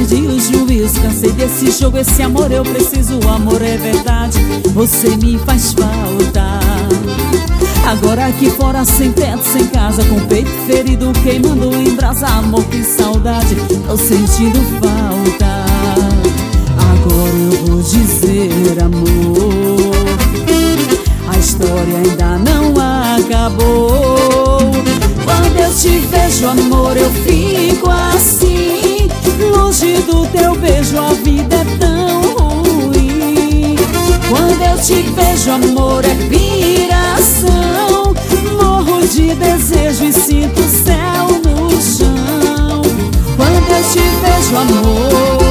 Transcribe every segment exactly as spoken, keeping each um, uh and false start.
perdi o juízo, cansei desse jogo, esse amor eu preciso, o amor é verdade, você me faz falta. Agora aqui fora, sem teto, sem casa, com o peito ferido, queimando em brasa, amor, que saudade, tô sentindo falta. Agora eu vou dizer, amor, a história ainda não acabou. Quando eu te vejo, amor, eu fico assim, longe do teu beijo, a vida é tão ruim. Quando eu te vejo, amor, é piração, morro de desejo e sinto o céu no chão. Quando eu te vejo, amor,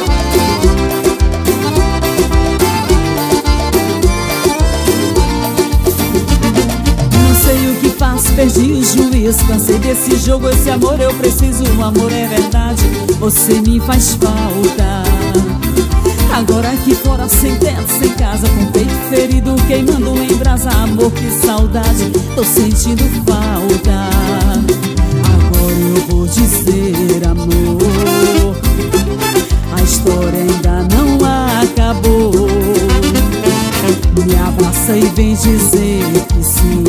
perdi o juízo, cansei desse jogo, esse amor eu preciso, o amor é verdade, você me faz falta. Agora aqui fora, sem teto, sem casa, com o peito ferido, queimando em brasa, amor, que saudade, tô sentindo falta. Agora eu vou dizer, amor, a história ainda não acabou. Me abraça e vem dizer que sim,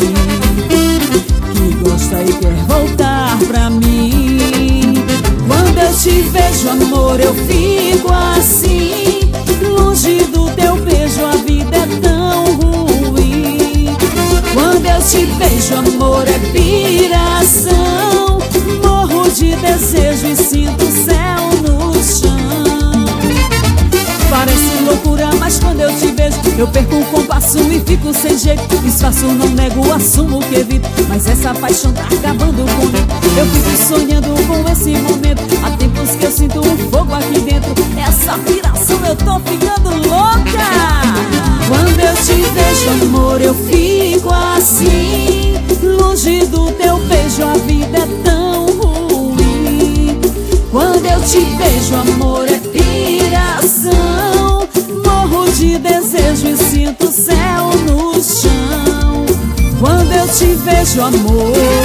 gosta e quer voltar pra mim. Quando eu te vejo, amor, eu fico assim, longe do teu beijo, a vida é tão ruim. Quando eu te vejo, amor, é piração, morro de desejo e sinto o céu no chão. Parece loucura, mas quando eu te vejo, eu perco o compasso e fico sem jeito. Disfarço, não nego, assumo que evito, mas essa paixão tá acabando comigo. Eu fico sonhando com esse momento, há tempos que eu sinto um fogo aqui dentro. Essa piração, eu tô ficando louca. Quando eu te vejo, amor, eu fico assim, longe do teu beijo, a vida é tão ruim. Quando eu te vejo, amor, é piração, morro de desejo e sinto o céu no chão. Quando eu te vejo, amor,